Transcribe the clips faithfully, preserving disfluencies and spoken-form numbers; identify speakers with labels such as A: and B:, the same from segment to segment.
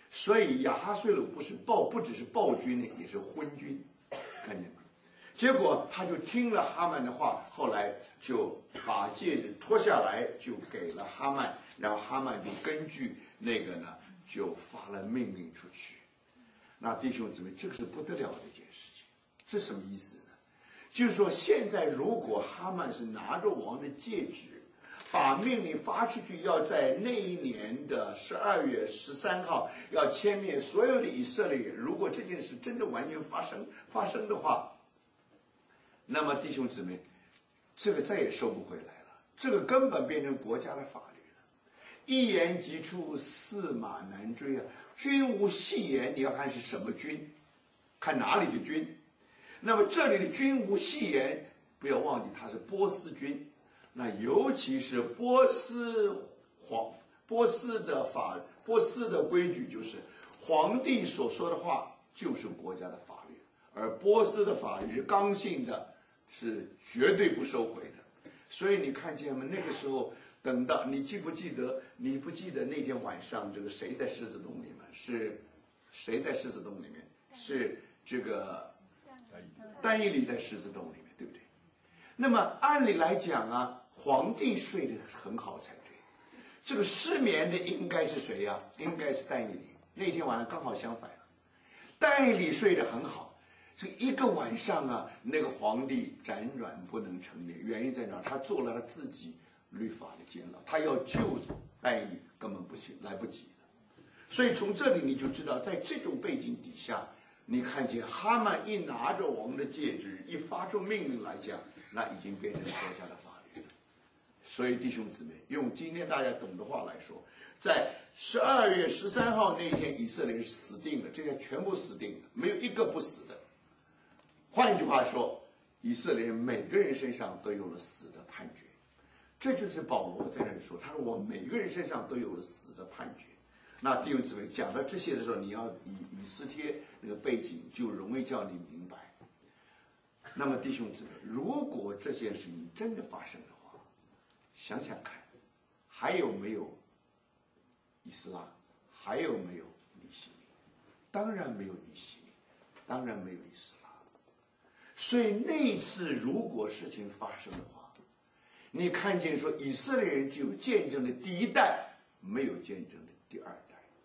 A: 所以亚哈随鲁不是暴，不只是暴君呢，也是昏君，看见吗？结果他就听了哈曼的话，后来就把戒指脱下来，就给了哈曼，然后哈曼就根据那个呢，就发了命令出去。那弟兄姊妹，这个是不得了的一件事情。这什么意思呢？就是说，现在如果哈曼是拿着王的戒指，把命令发出去，要在那一年的十二月十三号要歼灭所有的以色列人。如果这件事真的完全发生发生的话，那么弟兄姊妹，这个再也收不回来了，这个根本变成国家的法律了。一言既出，驷马难追啊！君无戏言，你要看是什么君，看哪里的君。那么这里的君无戏言，不要忘记他是波斯君，那尤其是波斯皇波斯的法波斯的规矩就是皇帝所说的话就是国家的法律，而波斯的法律是刚性的，是绝对不收回的。所以你看见吗？那个时候等到你记不记得？你不记得那天晚上这个谁在狮子洞里面？是谁在狮子洞里面？是这个但以理在狮子洞里面，对不对？那么按理来讲啊，皇帝睡得很好才对。这个失眠的应该是谁呀、啊？应该是但以理。那天晚上刚好相反，但以理睡得很好。这一个晚上啊，那个皇帝辗转不能成眠，原因在哪？他做了他自己律法的监牢，他要救但以理根本不行，来不及了。所以从这里你就知道，在这种背景底下，你看见哈曼一拿着王的戒指，一发出命令来讲，那已经变成国家的法律了。所以弟兄姊妹，用今天大家懂的话来说，在十二月十三号那一天，以色列人死定了，这些全部死定了，没有一个不死的。换一句话说，以色列人每个人身上都有了死的判决。这就是保罗在那里说，他说我每个人身上都有了死的判决。那弟兄姊妹，讲到这些的时候，你要以以斯帖那个背景，就容易叫你明白。那么弟兄姊妹，如果这件事情真的发生的话，想想看，还有没有以斯拉？还有没有尼希米？当然没有尼希米，当然没有以斯拉。所以那一次如果事情发生的话，你看见说以色列人只有见证的第一代，没有见证的第二代。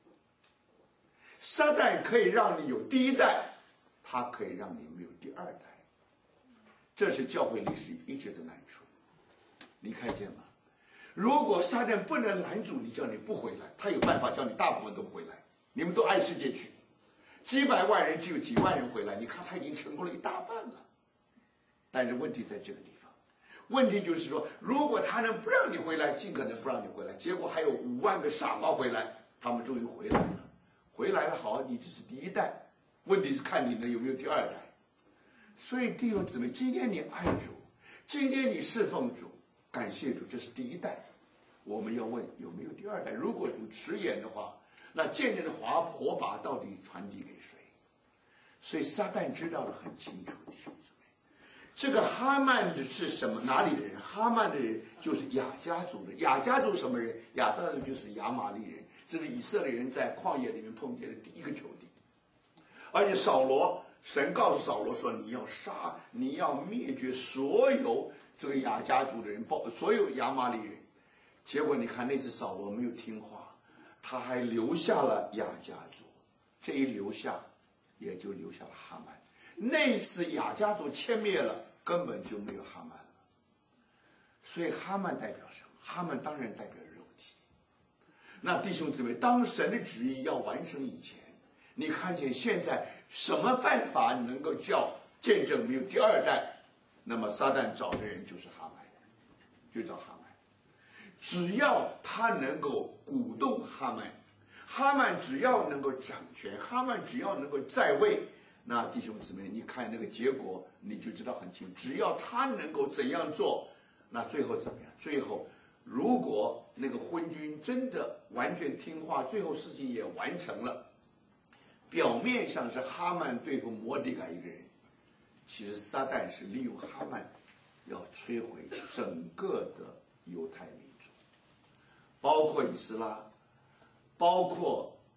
A: 撒旦可以让你有第一代，他可以让你没有第二代。这是教会历史一直的难处，你看见吗？如果撒旦不能拦住你，叫你不回来，他有办法叫你大部分都回来，你们都爱世界去，几百万人只有几万人回来，你看他已经成功了一大半了。但是问题在这个地方，问题就是说，如果他能不让你回来，尽可能不让你回来，结果还有五万个傻瓜回来，他们终于回来了，回来了好，你只是第一代，问题是看你呢有没有第二代。所以弟兄姊妹，今天你爱主，今天你侍奉主，感谢主，这是第一代。我们要问有没有第二代？如果主迟延的话，那见证的火火把到底传递给谁？所以撒旦知道得很清楚，弟兄姊妹，这个哈曼是什么？哪里的人？哈曼的人就是亚家族的。亚家族什么人？亚家族就是亚玛力人，这是以色列人在旷野里面碰见的第一个仇敌。而且扫罗，神告诉扫罗说，你要杀，你要灭绝所有这个亚家族的人，包所有亚玛力人。结果你看那次扫罗没有听话，他还留下了亚家族，这一留下，也就留下了哈曼。那次亚家族歼灭了，根本就没有哈曼了。所以哈曼代表什么？哈曼当然代表肉体。那弟兄姊妹，当神的旨意要完成以前，你看见现在什么办法能够叫见证没有第二代？那么撒旦找的人就是哈曼，就找哈曼。只要他能够鼓动哈曼，哈曼只要能够掌权，哈曼只要能够在位，那弟兄姊妹，你看那个结果，你就知道很清楚。只要他能够怎样做，那最后怎么样？最后，如果那个昏君真的完全听话，最后事情也完成了。表面上是哈曼对付摩底改一个人，其实撒旦是利用哈曼要摧毁整个的犹太民族，包括以斯拉，包括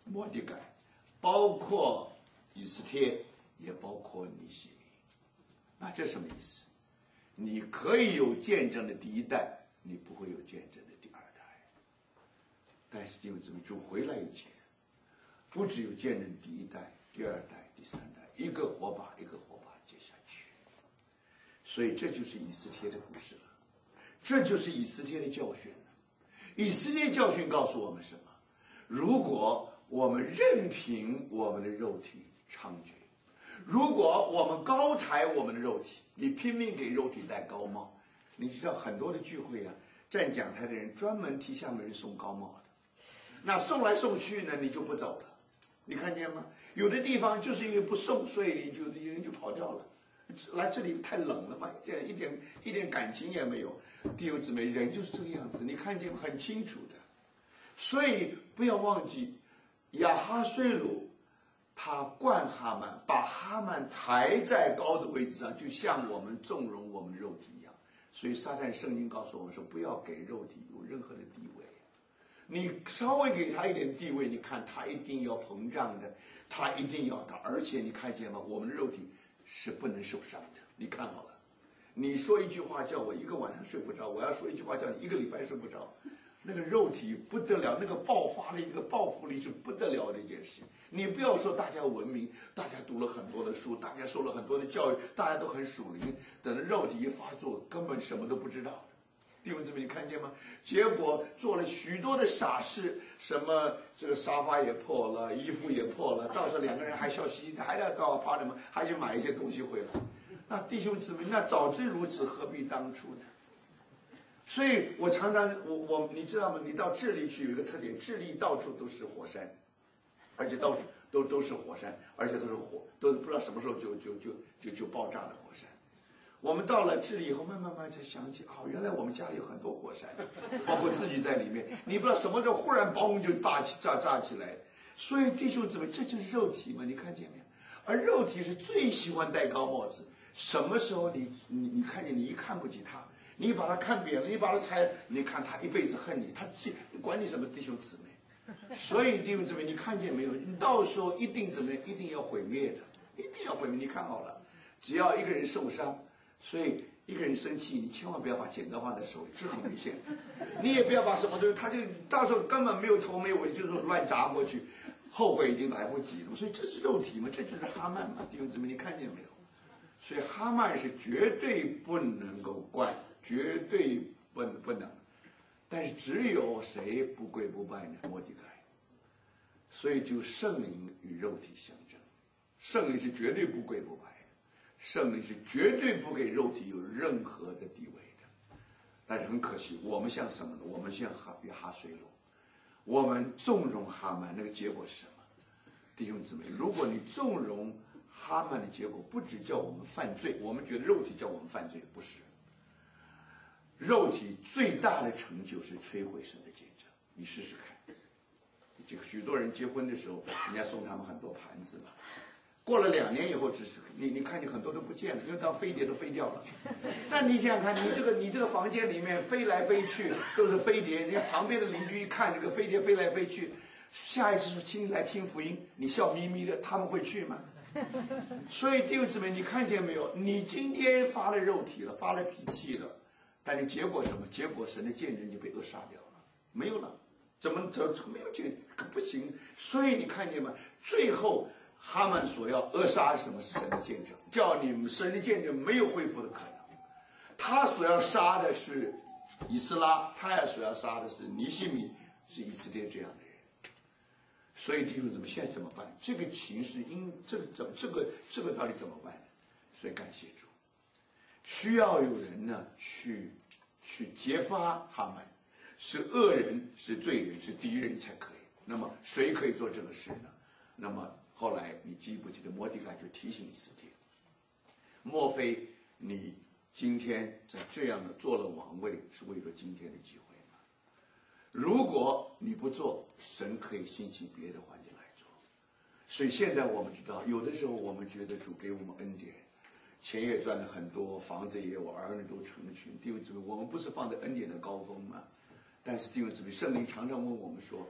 A: 摩底改，包括以斯帖，也包括尼希米。那这什么意思？你可以有见证的第一代，你不会有见证的第二代。但是弟兄姊妹，主回来以前，不只有见证第一代、第二代、第三代，一个火把一个火把接下去。所以这就是以斯帖的故事了，这就是以斯帖的教训了。以斯帖教训告诉我们什么？如果我们任凭我们的肉体猖獗，如果我们高抬我们的肉体，你拼命给肉体戴高帽，你知道很多的聚会啊，站讲台的人专门替下面人送高帽的，那送来送去呢，你就不走了，你看见吗？有的地方就是因为不送，所以你就人就跑掉了。来这里太冷了嘛，一点一点一点感情也没有。弟兄姊妹，人就是这个样子，你看见很清楚的。所以不要忘记，亚哈随鲁他惯哈曼，把哈曼抬在高的位置上，就像我们纵容我们的肉体一样。所以撒旦圣经告诉我们说，不要给肉体有任何的地位。你稍微给他一点地位，你看他一定要膨胀的，他一定要大。而且你看见吗？我们的肉体是不能受伤的。你看好了，你说一句话叫我一个晚上睡不着，我要说一句话叫你一个礼拜睡不着，那个肉体不得了，那个爆发的一个报复力是不得了的一件事。你不要说大家文明，大家读了很多的书，大家受了很多的教育，大家都很属灵，等着肉体一发作，根本什么都不知道的。弟兄姊妹，你看见吗？结果做了许多的傻事，什么这个沙发也破了，衣服也破了，到时候两个人还笑嘻嘻的，还要到巴什么，还去买一些东西回来。那弟兄姊妹，那早知如此，何必当初呢？所以我常常，我我你知道吗？你到智利去有一个特点，智利到处都是火山，而且到处都都是火山，而且都是火，都不知道什么时候就就就就就爆炸的火山。我们到了智利以后，慢慢慢才想起，哦，原来我们家里有很多火山，包括自己在里面。你不知道什么时候忽然嘣就炸起炸炸起来。所以弟兄姊妹，这就是肉体嘛，你看见没有？而肉体是最喜欢戴高帽子。什么时候你你你看见你一看不起他，你把他看扁了，你把他踩，你看他一辈子恨你，他管你什么弟兄姊妹。所以弟兄姊妹，你看见没有？你到时候一定怎么样？一定要毁灭的，一定要毁灭。你看好了，只要一个人受伤。所以一个人生气，你千万不要把剪刀放在手里，这很危险。你也不要把什么东西，他就到时候根本没有头没尾，就是乱砸过去，后悔已经来不及了。所以这是肉体嘛，这就是哈曼嘛，弟兄姊妹，你看见没有？所以哈曼是绝对不能够惯，绝对不不能。但是只有谁不跪不拜呢？摩底改。所以就圣灵与肉体相争，圣灵是绝对不跪不拜。圣灵是绝对不给肉体有任何的地位的，但是很可惜，我们像什么呢？我们像哈约哈随鲁，我们纵容哈曼，那个结果是什么？弟兄姊妹，如果你纵容哈曼的结果，不只叫我们犯罪，我们觉得肉体叫我们犯罪，不是。肉体最大的成就是摧毁神的见证，你试试看。这个许多人结婚的时候，人家送他们很多盘子嘛。过了两年以后，只是你你看见很多都不见了，因为当飞碟都飞掉了。那你想想看，你这个你这个房间里面飞来飞去都是飞碟，你旁边的邻居一看这个飞碟飞来飞去，下一次说请你来听福音，你笑眯眯的，他们会去吗？所以弟兄姊妹，你看见没有？你今天发了肉体了，发了脾气了，但是结果什么？结果神的见证就被扼杀掉了，没有了，怎么怎么没有见？不行。所以你看见吗？最后。他们所要扼杀什么是神的见证，叫你们神的见证没有恢复的可能。他所要杀的是以斯拉，他也所要杀的是尼希米，是以斯帖这样的人。所以弟兄姊妹，现在怎么办？这个情势因这个怎这个这个到底怎么办呢？所以感谢主，需要有人呢去去揭发他们，是恶人，是罪人，是敌人才可以。那么谁可以做这个事呢？那么后来你记不记得摩底改就提醒以斯帖，莫非你今天在这样的做了王位是为了今天的机会吗？如果你不做，神可以兴起别的环境来做。所以现在我们知道，有的时候我们觉得主给我们恩典，钱也赚了很多，房子也有，儿女都成群。弟兄姊妹，我们不是放在恩典的高峰吗？但是弟兄姊妹，圣灵常常问我们说，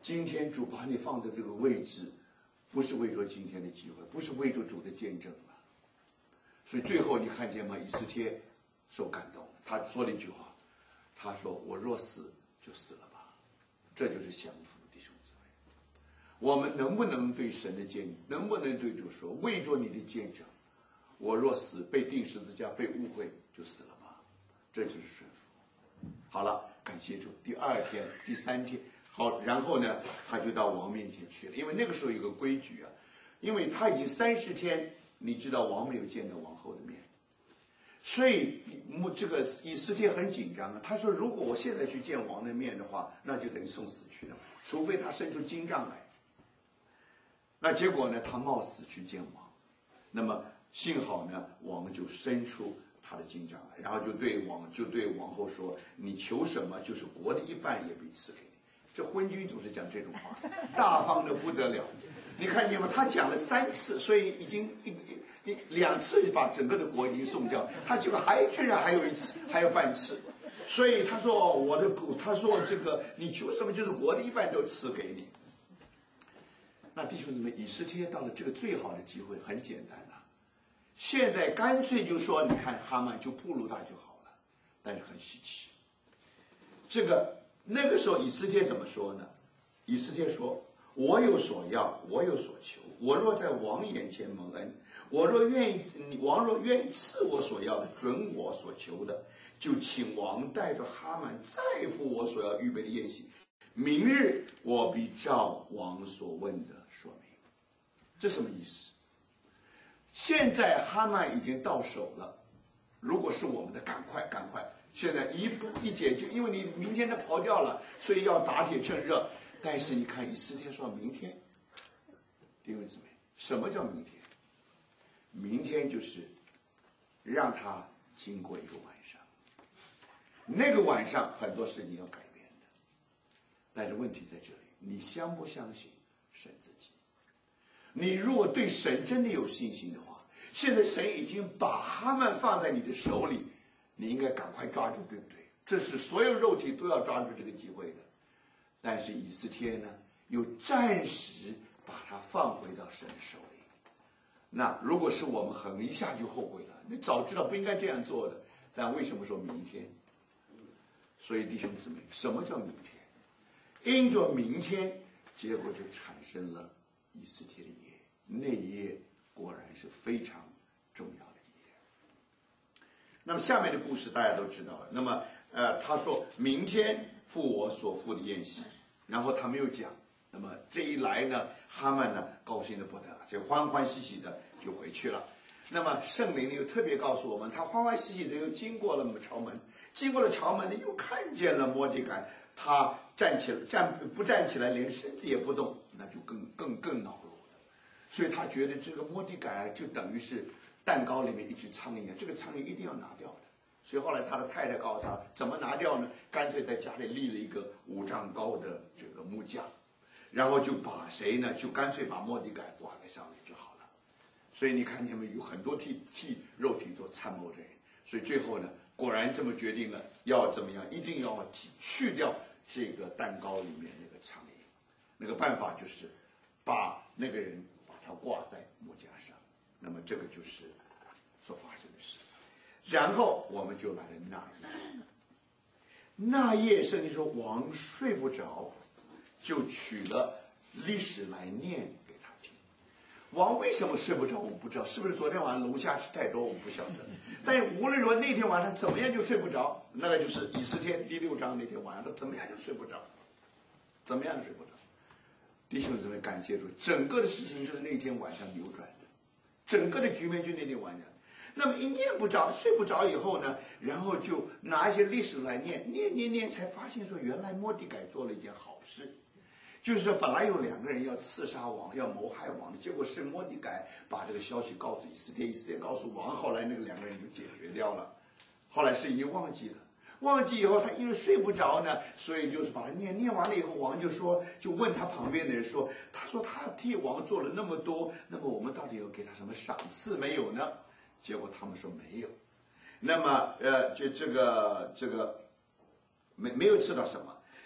A: 今天主把你放在这个位置，不是为着今天的机会，不是为着主的见证了。所以最后你看见吗？以斯帖受感动，他说了一句话，他说：“我若死，就死了吧。”这就是降服，弟兄姊妹。我们能不能对神的见，能不能对主说：“为着你的见证，我若死，被钉十字架，被误会，就死了吧。”这就是顺服。好了，感谢主。第二天、第三天，好，然后呢，他就到王面前去了。因为那个时候有个规矩啊，因为他已经三十天。你知道王没有见到王后的面，所以这个以斯帖很紧张啊。他说：“如果我现在去见王的面的话，那就等于送死去了，除非他伸出金杖来。”那结果呢，他冒死去见王。那么幸好呢，王就伸出他的金杖来，然后就对王就对王后说：“你求什么，就是国的一半也必赐给你。”这昏君总是讲这种话，大方的不得了。你看见吗？他讲了三次，所以已经一一两次把整个的国已经送掉，他这个还居然还有一次，还有半次，所以他说我的国，他说这个你求什么，就是国的一半都赐给你。那弟兄姊妹，以斯帖到了这个最好的机会，很简单啊，现在干脆就说，你看哈曼就暴露他就好了，但是很稀奇。这个那个时候以斯帖怎么说呢？以斯帖说：“我有所要，我有所求。我若在王眼前蒙恩，我若愿意，王若愿意赐我所要的，准我所求的，就请王带着哈曼再赴我所要预备的宴席。明日我必照王所问的说明。”这什么意思？现在哈曼已经到手了，如果是我们的，赶快赶快，现在一步一解就，因为你明天就跑掉了，所以要打铁趁热。但是你看以斯帖说明天，弟兄姊妹，什么叫明天？明天就是让他经过一个晚上，那个晚上很多事情要改变的。但是问题在这里，你相不相信神自己？你如果对神真的有信心的话，现在神已经把他们放在你的手里，你应该赶快抓住，对不对？这是所有肉体都要抓住这个机会的。但是以斯帖呢，又暂时把它放回到神手里。那如果是我们，很一下就后悔了，你早知道不应该这样做的。但为什么说明天？所以弟兄姊妹，什么叫明天？因着明天，结果就产生了以斯帖的夜。那一夜果然是非常重要的一夜。那么下面的故事大家都知道了。那么呃，他说明天赴我所赴的宴席，然后他没有讲。那么这一来呢，哈曼呢高兴得不得了，就欢欢喜喜的就回去了。那么圣灵又特别告诉我们，他欢欢喜喜的又经过了朝门，经过了朝门呢，又看见了末底改，他站起来，站不站起来，连身子也不动，那就更更更恼怒了。所以他觉得这个末底改就等于是蛋糕里面一只苍蝇，这个苍蝇一定要拿掉的。所以后来他的太太告诉他怎么拿掉呢？干脆在家里立了一个五丈高的这个木架，然后就把谁呢？就干脆把末底改挂在上面就好了。所以你看见没有？有很多替替肉体做参谋的人。所以最后呢，果然这么决定了，要怎么样？一定要去掉这个蛋糕里面那个苍蝇。那个办法就是把那个人把他挂在木架上。那么这个就是所发生的事。然后我们就来了那夜。那夜圣经说王睡不着，就取了历史来念给他听。王为什么睡不着我不知道，是不是昨天晚上楼下吃太多我不晓得。但是无论如何那天晚上怎么样就睡不着，那个就是以斯帖第六章那天晚上他怎么样就睡不着，怎么样就睡不着。弟兄姊妹，感谢主，整个的事情就是那天晚上扭转的，整个的局面就那天晚上。那么一念不着，睡不着以后呢，然后就拿一些历史来念，念念念，才发现说原来末底改做了一件好事，就是说本来有两个人要刺杀王，要谋害王的，结果是末底改把这个消息告诉以斯帖，以斯帖告诉王，后来那个两个人就解决掉了。后来是已经忘记了，忘记以后他因为睡不着呢，所以就是把他念念完了以后，王就说，就问他旁边的人说，他说他替王做了那么多，那么我们到底有给他什么赏赐没有呢？结果他们说没有。那么呃，就这个这个没没有吃到什么。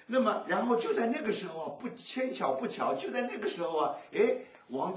A: 那么然后就在那个时候啊，不牵巧不巧，就在那个时候啊，哎，王